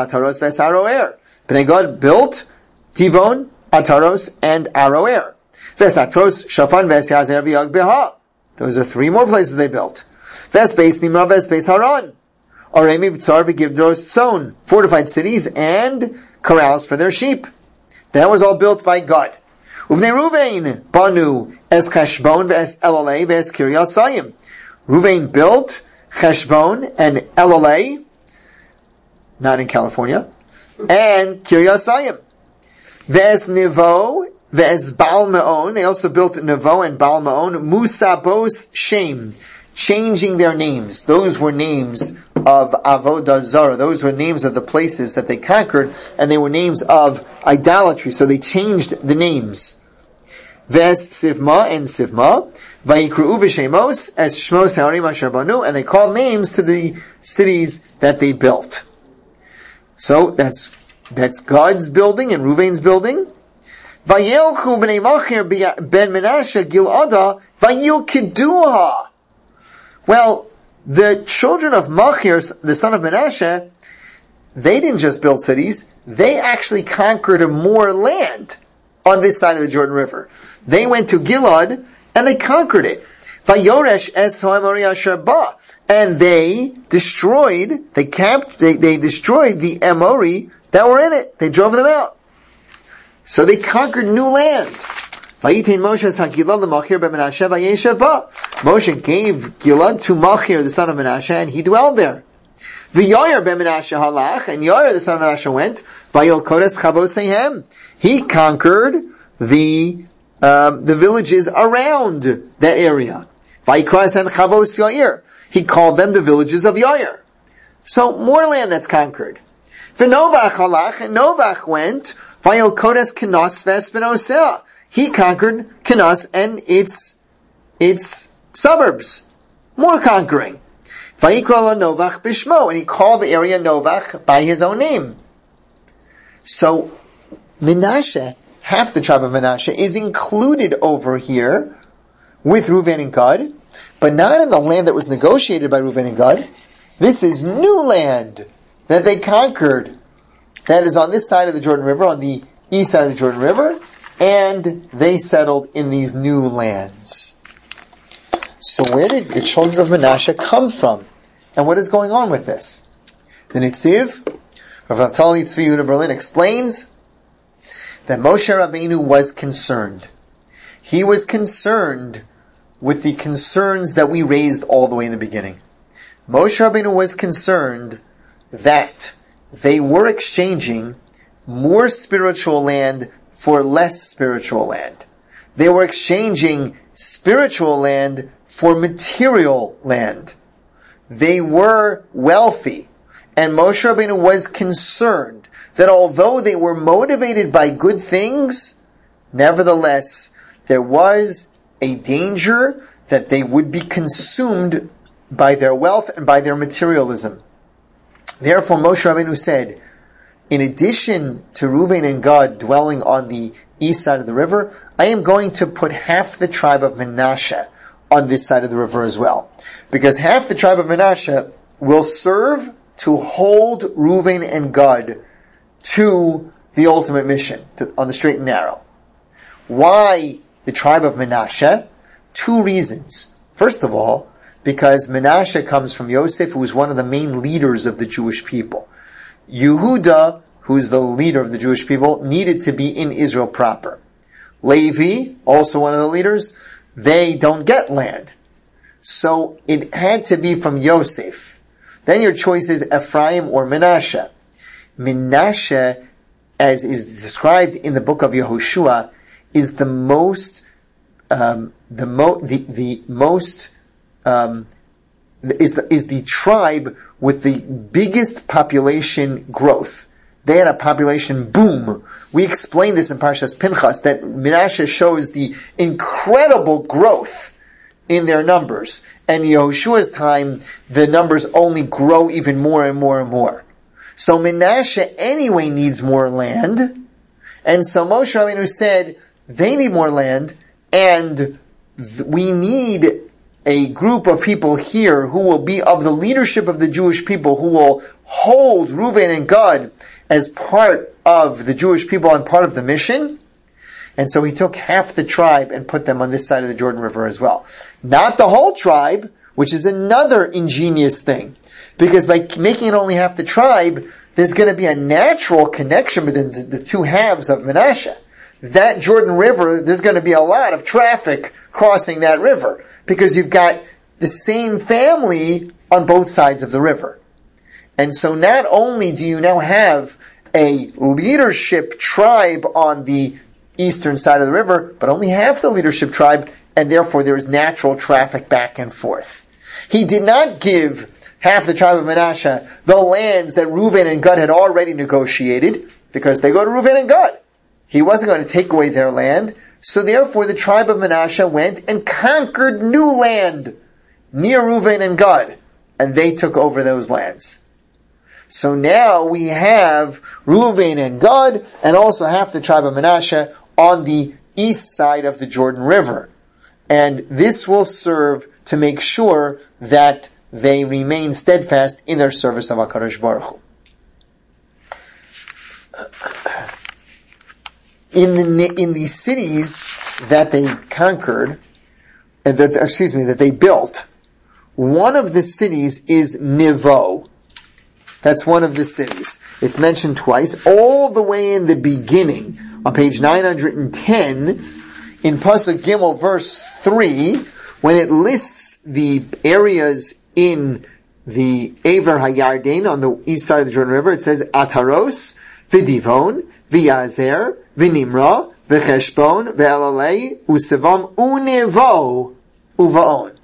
Gad built Tivon, Ataros, and Aroer. Vesatros, Shafan, Vesyazer, V'yag Beha. Those are three more places they built. Vespace, Nimra, Vespace, Haran. Aremi, V'tzar, V'givdros, Son. Fortified cities and corrals for their sheep. That was all built by God. Uvnei Ruvain, Banu, Es Cheshbon, Ves Elalei, Ves Kiryasayim. Ruvain built Cheshbon and Elalei, not in California, and Kiryasayim. Ves Nivo, Ves Baal Me'on, they also built Nivo and Baal Me'on, Musabos Shem, changing their names. Those were names of Avodah Zarah. Those were names of the places that they conquered, and they were names of idolatry, so they changed the names. Ves Sivma and Sivma, Vayikru'u v'Shemos, as Shmos Ha'arim Asher Banu, and they called names to the cities that they built. So that's that's God's building and Ruvain's building. Vayelchu b'nei Machir ben Menashe Gil'ada Vayilkiduha. Well, the children of Machir, the son of Menashe, they didn't just build cities, they actually conquered more land on this side of the Jordan River. They went to Gilad, and they conquered it. Vayoresh es ha'amori asher ba. And they destroyed, they camped, they, they destroyed the Amori that were in it. They drove them out. So they conquered new land. Vayitin Moshe ha-Gilad l'Machir ben Menashe vayeshev ba. Moshe gave Gilad to Machir, the son of Menashe, and he dwelled there. V'Yair ben Menashe halach, and Yair, the son of Menashe, went. Vayil kodes chavosehem. He conquered the Um, the villages around that area. Vaikras and Chavos Yair. He called them the villages of Yair. So more land that's conquered. V'Novach halach, and Novach went. Vayil kodes Kenas v'Espenosea. He conquered Kenas and its its suburbs. More conquering. Vayikra Novach b'Shmo, and he called the area Novach by his own name. So Menashe, half the tribe of Menashe, is included over here with Reuven and Gad, but not in the land that was negotiated by Reuven and Gad. This is new land that they conquered. That is on this side of the Jordan River, on the east side of the Jordan River, and they settled in these new lands. So where did the children of Menashe come from? And what is going on with this? The Nitziv, Rav Naftali Tzvi Yehuda Berlin, explains that Moshe Rabbeinu was concerned. He was concerned with the concerns that we raised all the way in the beginning. Moshe Rabbeinu was concerned that they were exchanging more spiritual land for less spiritual land. They were exchanging spiritual land for material land. They were wealthy, and Moshe Rabbeinu was concerned that although they were motivated by good things, nevertheless, there was a danger that they would be consumed by their wealth and by their materialism. Therefore, Moshe Rabbeinu said, in addition to Reuven and Gad dwelling on the east side of the river, I am going to put half the tribe of Menashe on this side of the river as well. Because half the tribe of Menashe will serve to hold Reuven and Gad to the ultimate mission, to, on the straight and narrow. Why the tribe of Menashe? Two reasons. First of all, because Menashe comes from Yosef, who is one of the main leaders of the Jewish people. Yehuda, who is the leader of the Jewish people, needed to be in Israel proper. Levi, also one of the leaders, they don't get land. So it had to be from Yosef. Then your choice is Ephraim or Menashe. Menashe, as is described in the book of Yehoshua, is the most, um, the mo, the, the most, um, is the, is the tribe with the biggest population growth. They had a population boom. We explained this in Parshas Pinchas, that Menashe shows the incredible growth in their numbers. And in Yehoshua's time, the numbers only grow even more and more and more. So Menashe anyway needs more land. And so Moshe Rabbeinu said, they need more land, and th- we need a group of people here who will be of the leadership of the Jewish people, who will hold Reuven and Gad as part of the Jewish people and part of the mission. And so he took half the tribe and put them on this side of the Jordan River as well. Not the whole tribe, which is another ingenious thing. Because by making it only half the tribe, there's going to be a natural connection between the, the two halves of Manasseh. That Jordan River, there's going to be a lot of traffic crossing that river. Because you've got the same family on both sides of the river. And so not only do you now have a leadership tribe on the eastern side of the river, but only half the leadership tribe, and therefore there is natural traffic back and forth. He did not give half the tribe of Manasseh the lands that Reuven and Gad had already negotiated, because they go to Reuven and Gad. He wasn't going to take away their land, so therefore the tribe of Manasseh went and conquered new land near Reuven and Gad, and they took over those lands. So now we have Reuven and Gad, and also half the tribe of Manasseh on the east side of the Jordan River. And this will serve to make sure that they remain steadfast in their service of HaKadosh Baruch Hu. In the, in the cities that they conquered, uh, that, excuse me, that they built, one of the cities is Nevo. That's one of the cities. It's mentioned twice, all the way in the beginning, on page nine hundred ten, in Pasuk Gimel, verse three, when it lists the areas in the Aver HaYarden, on the east side of the Jordan River, it says, Ataros, V'divon, V'yazer, V'nimra, V'cheshbon, V'elalei, Usevam, Unevo, Uvaon.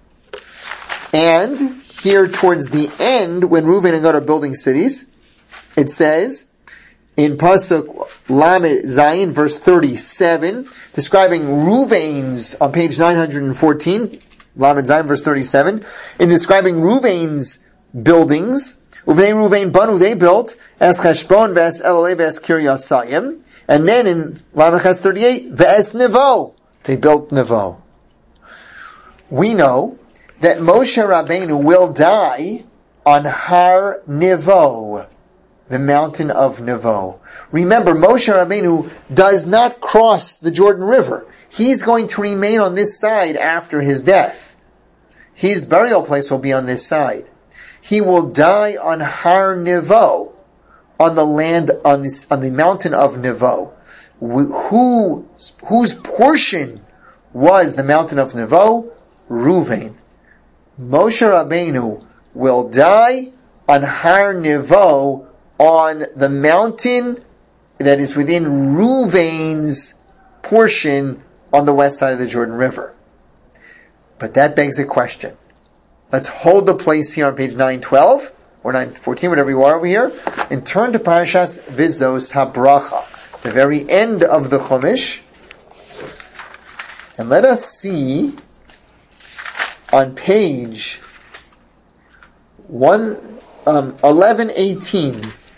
And here towards the end, when Reuven and Gad are building cities, it says, in Pasuk Lamed Zayin, verse thirty-seven, describing Reuven's, on page nine hundred fourteen, Lamed Zayin, verse thirty-seven, in describing Reuven's buildings, Uvnei Reuven Banu, they built, Es Cheshbon, V'es Elalei, V'es Kiryasayim, and then in Lamed Ches thirty-eight, V'es Nevo, they built Nevo. We know that Moshe Rabbeinu will die on Har Nevo, the mountain of Nevo. Remember, Moshe Rabbeinu does not cross the Jordan River. He's going to remain on this side after his death. His burial place will be on this side. He will die on Har Nevo, on the land, on this, on the mountain of Nevo. Who, whose portion was the mountain of Nevo? Reuven. Moshe Rabbeinu will die on Har Nevo, on the mountain that is within Reuven's portion on the west side of the Jordan River. But that begs a question. Let's hold the place here on page nine twelve, or nine fourteen, whatever you are over here, and turn to Parashas Vizos HaBracha, the very end of the Chumash, and let us see on page one, um, eleven eighteen,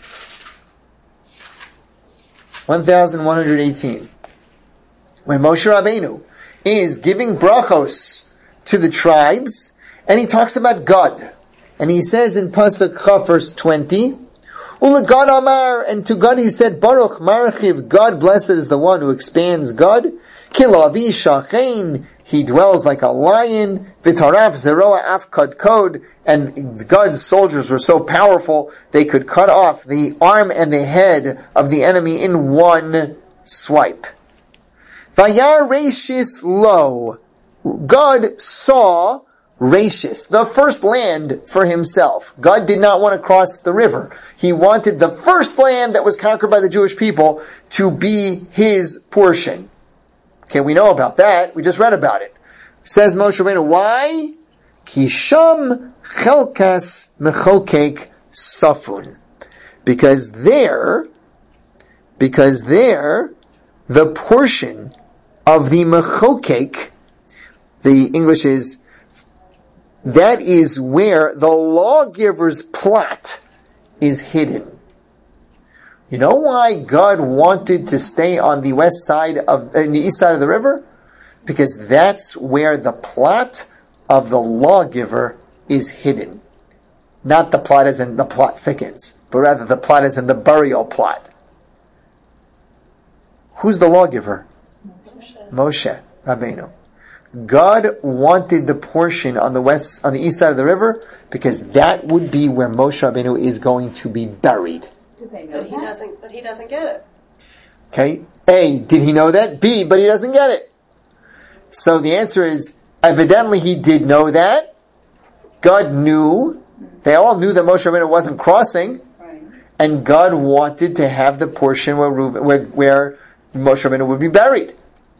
eleven eighteen, when Moshe Rabbeinu is giving brachos to the tribes, and he talks about Gad, and he says in Pasuk Chaf, verse twenty, Ula Gad Amar, and to God he said, Baruch Marchiv, God, blessed is the one who expands God, Kilavi Shachain, he dwells like a lion, V'taraf Zeroa Afkad Kod, and God's soldiers were so powerful, they could cut off the arm and the head of the enemy in one swipe. Vayar Rashis Lo, God saw Rashis, the first land for himself. God did not want to cross the river. He wanted the first land that was conquered by the Jewish people to be his portion. Okay, we know about that. We just read about it. Says Moshe Rabbeinu, why? Kisham chelkas mechokek safun. Because there, because there, the portion of the mechokek, the English is, that is where the lawgiver's plot is hidden. You know why God wanted to stay on the west side of, in the east side of the river? Because that's where the plot of the lawgiver is hidden. Not the plot as in the plot thickens, but rather the plot as in the burial plot. Who's the lawgiver? Moshe Rabbeinu. God wanted the portion on the west, on the east side of the river, because that would be where Moshe Rabbeinu is going to be buried. But he doesn't. But he doesn't get it. Okay. A, did he know that? B, but he doesn't get it. So the answer is, evidently he did know that. God knew. They all knew that Moshe Rabbeinu wasn't crossing, Right. and God wanted to have the portion where Reuven, where, where Moshe Rabbeinu would be buried.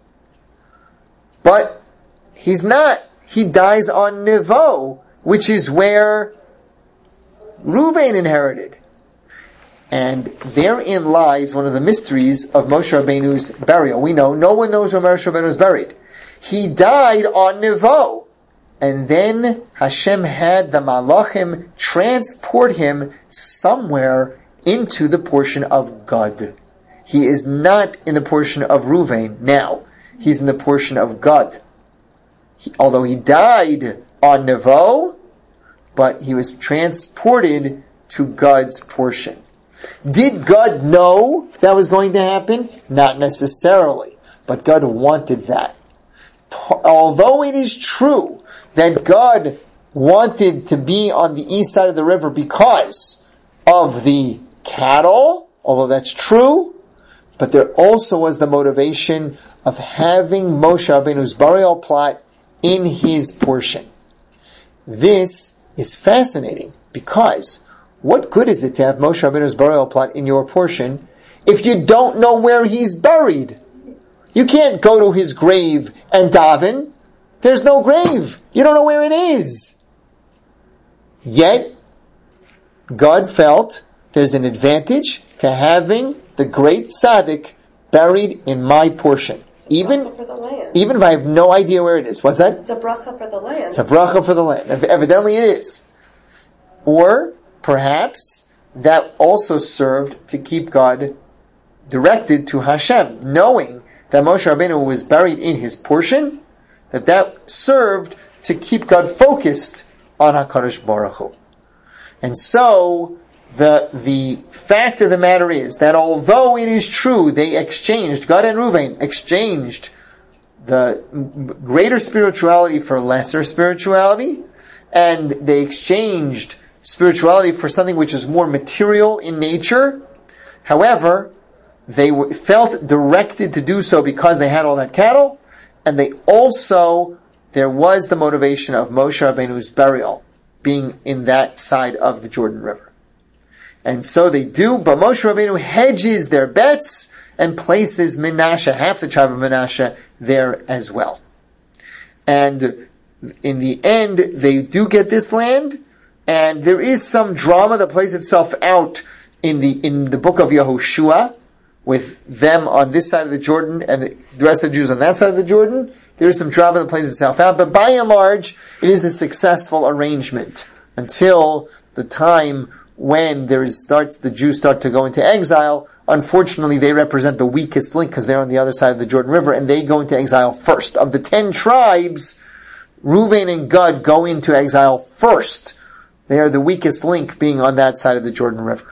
But he's not. He dies on Nevo, which is where Reuven inherited. And therein lies one of the mysteries of Moshe Rabbeinu's burial. We know, no one knows where Moshe Rabbeinu is buried. He died on Nevo. And then Hashem had the Malachim transport him somewhere into the portion of Gad. He is not in the portion of Reuven now. He's in the portion of Gad. He, although he died on Nevo, but he was transported to Gad's portion. Did God know that was going to happen? Not necessarily. But God wanted that. Although it is true that God wanted to be on the east side of the river because of the cattle, although that's true, but there also was the motivation of having Moshe Rabbeinu's burial plot in his portion. This is fascinating because what good is it to have Moshe Rabbeinu's burial plot in your portion if you don't know where he's buried? You can't go to his grave and daven. There's no grave. You don't know where it is. Yet, God felt there's an advantage to having the great tzaddik buried in my portion. Even, for the land. even if I have no idea where it is. What's that? It's a bracha for the land. It's a bracha for the land. Evidently it is. Or, perhaps, that also served to keep God directed to Hashem, knowing that Moshe Rabbeinu was buried in his portion, that that served to keep God focused on HaKadosh Baruch Hu. And so, the, the fact of the matter is that although it is true they exchanged, God and Reuven exchanged the greater spirituality for lesser spirituality, and they exchanged spirituality for something which is more material in nature, however, they were, felt directed to do so because they had all that cattle, and they also, there was the motivation of Moshe Rabbeinu's burial being in that side of the Jordan River. And so they do, but Moshe Rabbeinu hedges their bets and places Menashe, half the tribe of Menashe, there as well. And in the end, they do get this land, and there is some drama that plays itself out in the, in the book of Yehoshua, with them on this side of the Jordan and the rest of the Jews on that side of the Jordan. There is some drama that plays itself out, but by and large, it is a successful arrangement until the time when there is starts the Jews start to go into exile. Unfortunately, they represent the weakest link because they're on the other side of the Jordan River, and they go into exile first. Of the ten tribes, Reuven and Gad go into exile first. They are the weakest link, being on that side of the Jordan River.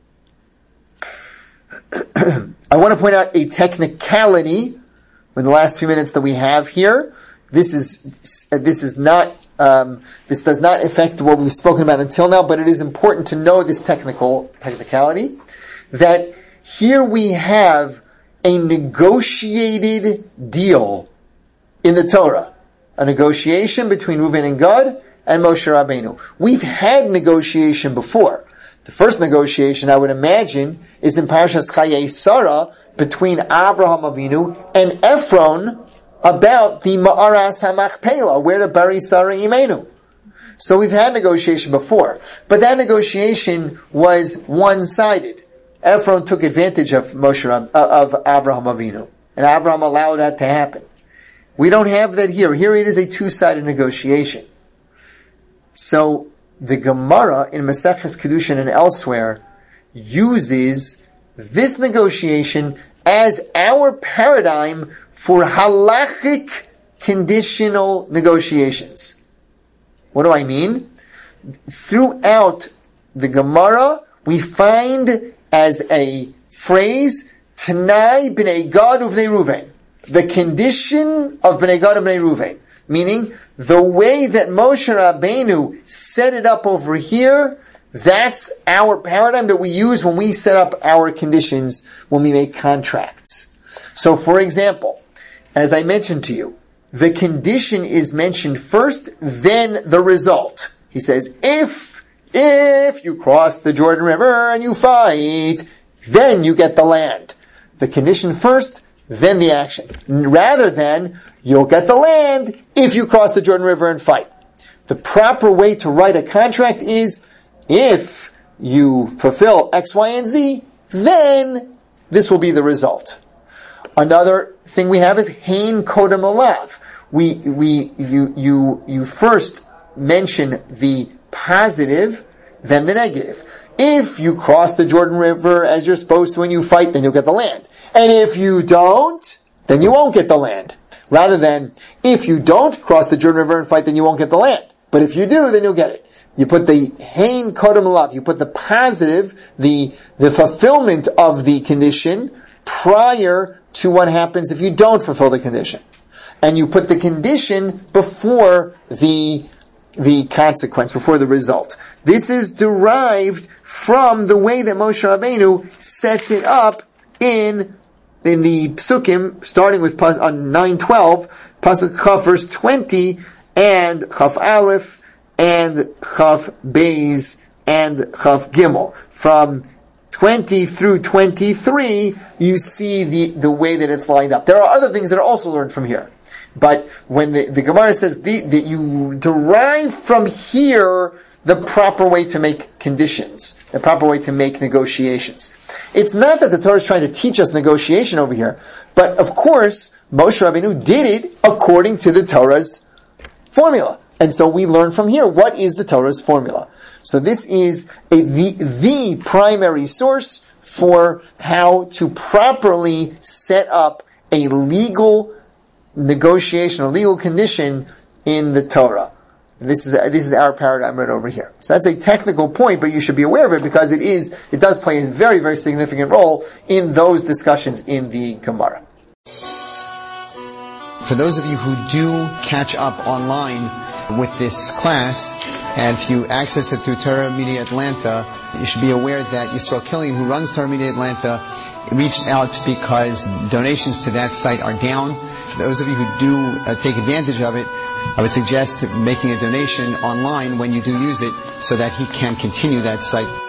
I want to point out a technicality in the last few minutes that we have here. This is this is not um, this does not affect what we've spoken about until now, but it is important to know this technical technicality that here we have a negotiated deal in the Torah, a negotiation between Reuven and Gad and Moshe Rabbeinu. We've had negotiation before. The first negotiation, I would imagine, is in Parashas Chayei Sarah between Avraham Avinu and Ephron about the Ma'aras HaMachpelah, where to bury Sarah Imenu. So we've had negotiation before, but that negotiation was one-sided. Ephron took advantage of Moshe of Avraham Avinu, and Avraham allowed that to happen. We don't have that here. Here it is a two-sided negotiation. So the Gemara in Maseches Kedushin and elsewhere uses this negotiation as our paradigm for halachic conditional negotiations. What do I mean? Throughout the Gemara, we find as a phrase, Tanai b'nei Gad uvnei Reuven. the condition of Bnei Gad and Bnei Ruvain, meaning the way that Moshe Rabbeinu set it up over here, that's our paradigm that we use when we set up our conditions, when we make contracts. So for example, as I mentioned to you, the condition is mentioned first, then the result. He says, if, if you cross the Jordan River and you fight, then you get the land. The condition first, then the action. Rather than, you'll get the land if you cross the Jordan River and fight. The proper way to write a contract is, if you fulfill X, Y, and Z, then this will be the result. Another thing we have is Hein Kodem Alav. We, we, you, you, you first mention the positive, then the negative. If you cross the Jordan River as you're supposed to when you fight, then you'll get the land. And if you don't, then you won't get the land. Rather than, if you don't cross the Jordan River and fight, then you won't get the land. But if you do, then you'll get it. You put the Hein Kodem Alav, you put the positive, the, the fulfillment of the condition prior to what happens if you don't fulfill the condition. And you put the condition before the, the consequence, before the result. This is derived from the way that Moshe Rabbeinu sets it up in, in the Psukim, starting with on nine twelve, Pasuk Chaf verse twenty, and Chaf Aleph, and Chaf Beis, and Chaf Gimel. From twenty through twenty-three, you see the, the way that it's lined up. There are other things that are also learned from here. But when the, the Gemara says the, that you derive from here the proper way to make conditions, the proper way to make negotiations. It's not that the Torah is trying to teach us negotiation over here, but of course, Moshe Rabbeinu did it according to the Torah's formula. And so we learn from here, what is the Torah's formula? So this is a, the, the primary source for how to properly set up a legal negotiation, a legal condition in the Torah. And this is this is our paradigm right over here. So that's a technical point, but you should be aware of it because it is it does play a very, very significant role in those discussions in the Gemara. For those of you who do catch up online with this class, and if you access it through Torah Media Atlanta, you should be aware that Yisrael Killian, who runs Torah Media Atlanta, reached out because donations to that site are down. For those of you who do uh, take advantage of it, I would suggest making a donation online when you do use it so that he can continue that site.